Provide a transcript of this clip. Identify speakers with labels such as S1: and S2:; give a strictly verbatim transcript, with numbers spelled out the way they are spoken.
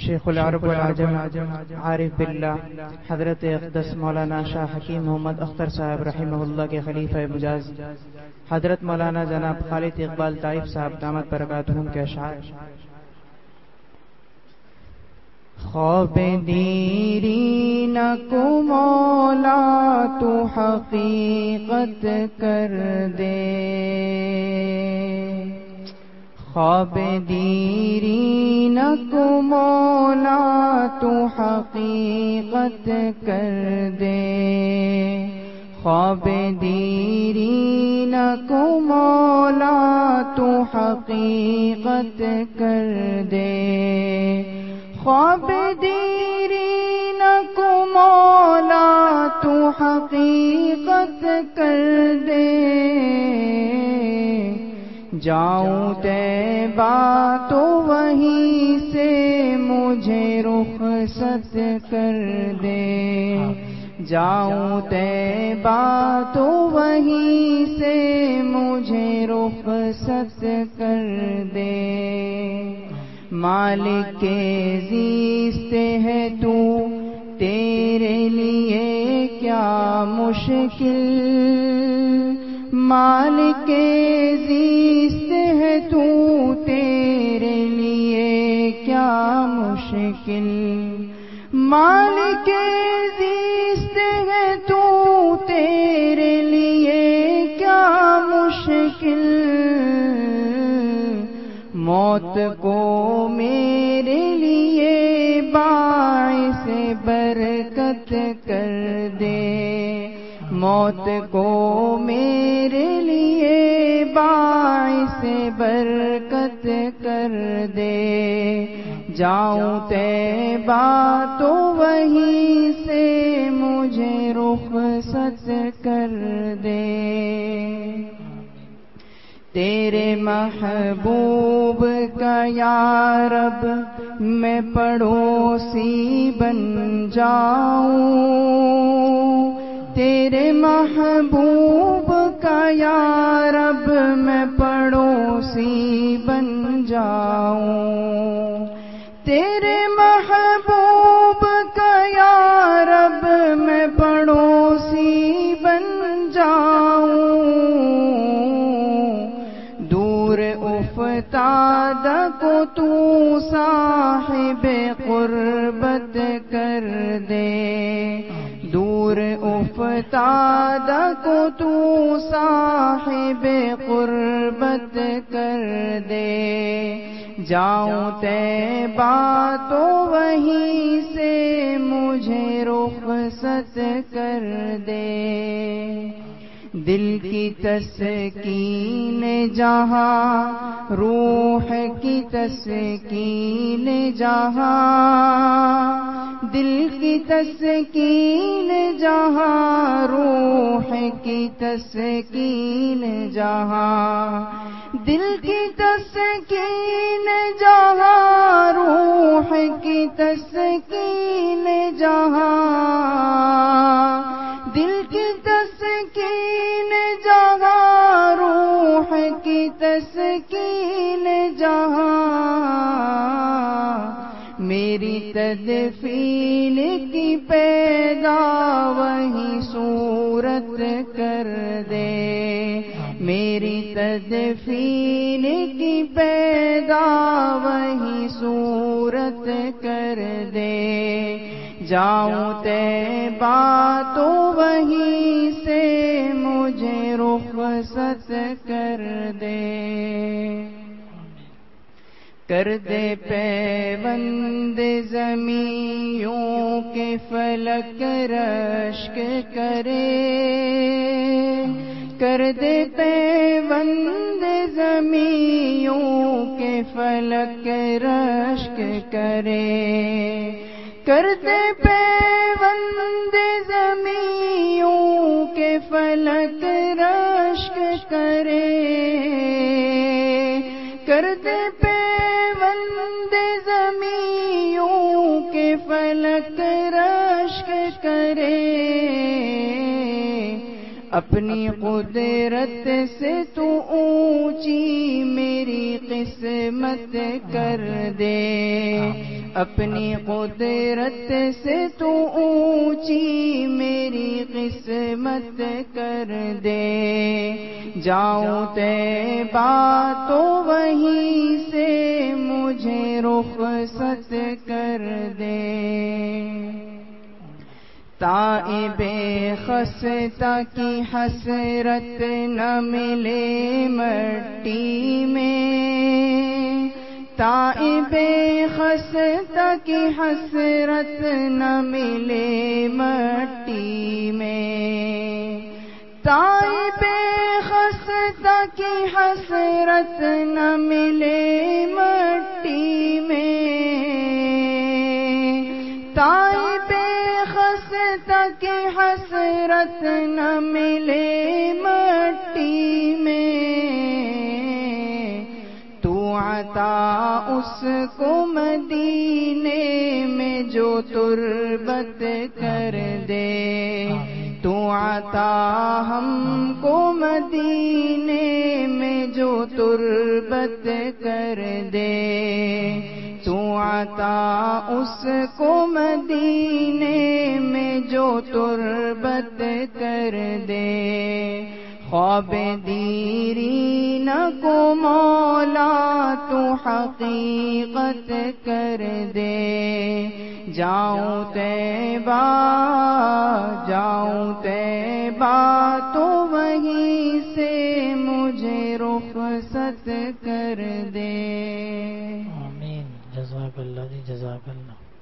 S1: شیخ العرب والعجم عارف باللہ حضرت اقدس مولانا شاہ حکیم محمد اختر صاحب رحمہ اللہ کے خلیفہ مجاز حضرت مولانا جناب خالد اقبال طائف صاحب دامت برکاتہم کے اشعار. خواب دیرینہ کو مولا تو حقیقت کر دے، خواب دیرینہ کو مولا تو حقیقت کر دے، خواب دیرینہ کو مولا تو حقیقت کر دے، خواب دیرینہ کو مولا تو حقیقت کر دے، جاؤں طیبہ تو وہیں سے مجھے رخصت کر دے، جاؤں طیبہ تو وہیں سے مجھے رخصت کر دے، مالک کے زیست ہے تو تیرے لیے کیا مشکل، مالک کے زیست ہے تو تیرے لیے کیا مشکل، مالک کے زیست ہے تو تیرے لیے کیا مشکل، موت کو میرے لیے باعث برکت کر دے، موت کو میرے لیے باعث برکت کر دے، جاؤں طیبہ تو وہیں سے مجھے رخصت کر دے، تیرے محبوب کا یا رب میں پڑوسی بن جاؤں، تیرے محبوب کا یا رب میں پڑوسی بن جاؤں، تیرے محبوب کا یا رب میں پڑوسی بن جاؤں، دور افتادہ کو تو صاحب قربت کر دے، دور افتادہ کو تو صاحب قربت کر دے، جاؤں طیبہ تو وہیں سے مجھے رخصت کر دے، دل کی تسکین جہاں روح کی تسکین جہاں، دل کی تسکین جہاں روح کی تسکین جہاں، دل کی تسکین جہاں روح کی تسکین جہاں، دل کی تسکین جہاں روح کی تسکین جہاں، میری تدفین کی پیدا وہی صورت کر دے، میری تدفین کی پیدا وہی صورت کر دے، جاؤں طیبہ تو وہیں سے مجھے رخصت کر دے، کر دے پیوند زمینوں کے فلک رشک کرے، کر دے پیوند زمینوں کے فلک رشک کرے، کر دے پیوند زمینوں کے فلک رشک کرے، کر دے پیوند زمینوں کے فلک رشک کرے، اپنی قدرت سے تو اونچی میری قسمت کر دے، اپنی قدرت سے تو اونچی میری قسمت کر دے، جاؤں طیبہ تو وہیں سے مجھے رخصت کر دے۔ تائب خستہ کی حسرت نہ ملے مٹی میں، تائب خستہ کی حسرت نہ ملے مٹی میں، تائب خستہ کی حسرت نہ ملے مٹی میں، تائب خستہ کی حسرت نہ ملے مٹی میں، تو عطا اس کو مدینے میں جو تربت کر دے، تو عطا ہم کو مدینے میں جو تربت کر دے، تو عطا اس کو مدینے میں جو تربت کر دے۔ خواب دیرین کو مولا تو حقیقت کر دے، جاؤں طیبہ جاؤں طیبہ تو وہیں سے مجھے رخصت کر دے۔
S2: آمین۔ جزاک اللہ جی، جزاک اللہ۔